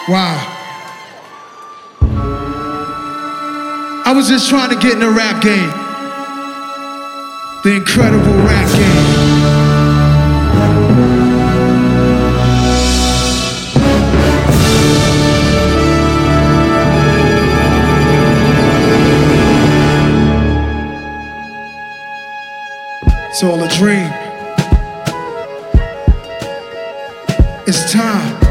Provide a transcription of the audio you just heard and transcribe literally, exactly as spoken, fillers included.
Wow. I was just trying to get in the rap game. The incredible rap game. It's all a dream. It's time.